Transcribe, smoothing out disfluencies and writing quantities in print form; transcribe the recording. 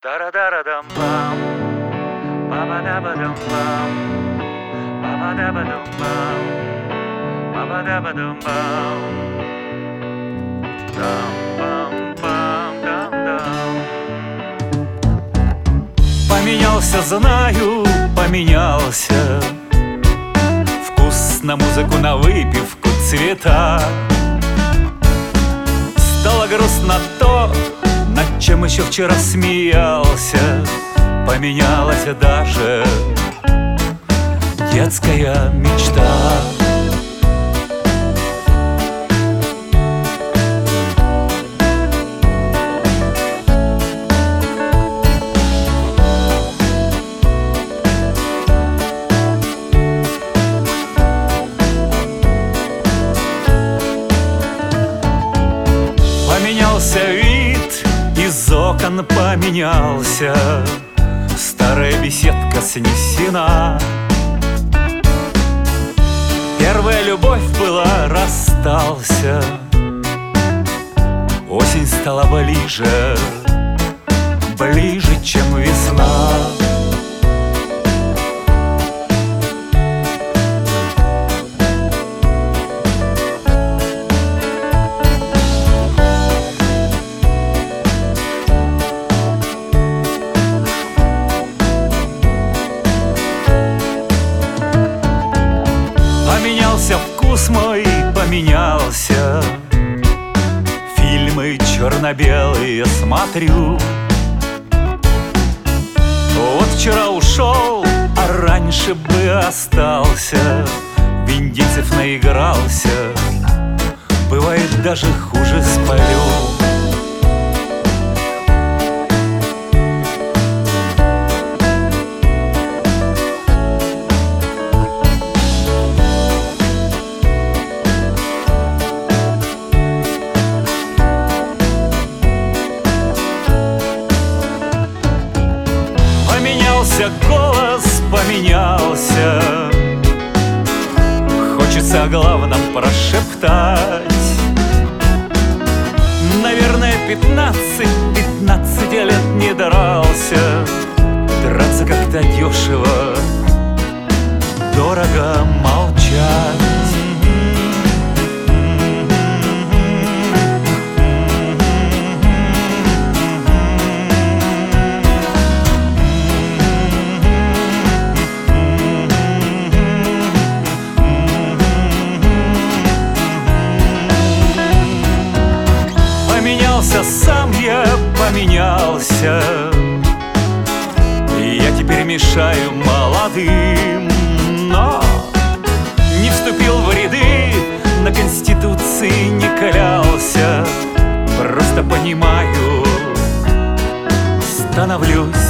Тарадарадам-пам, ба-ба-да-ба-дам-пам, ба-ба-да-ба-дам-пам, ба-ба-да-ба-дам-пам, дам-пам-пам, дам-дам. Поменялся, знаю, поменялся вкус на музыку, на выпивку, цвета. Стало грустно то, над чем еще вчера смеялся. Поменялась даже детская мечта. Поменялся вид, из окон поменялся, старая беседка снесена. Первая любовь была, расстался. Осень стала ближе, ближе, чем весна. Поменялся вкус мой, поменялся. Фильмы черно-белые смотрю. Вот вчера ушел, а раньше бы остался. Виндейцев наигрался, бывает даже хуже сплю. Поменялся голос, поменялся. Хочется о главном прошептать. Наверное, 15 лет не дрался. Драться как-то дешево, дорого молчать. Сам я поменялся, и я теперь мешаю молодым. Но не вступил в ряды, на Конституции не клялся. Просто понимаю, становлюсь